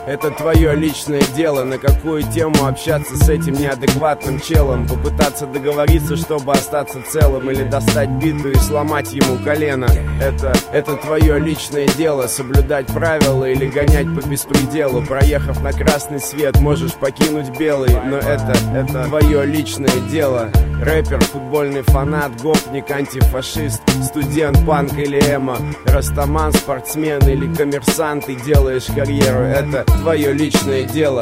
это твое личное дело. На какую тему общаться с этим неадекватным челом? Попытаться договориться, чтобы остаться целым, или достать биту и сломать ему колено? Это твое личное дело. Соблюдать правила или гонять по беспределу. Проехав на красный свет, можешь покинуть белый, но это твое личное дело. Рэпер, футбольный фанат, гопник, антифашист, студент, панк или эмо, растаман, спортсмен или коммерсант, ты делаешь карьеру, это твое личное дело.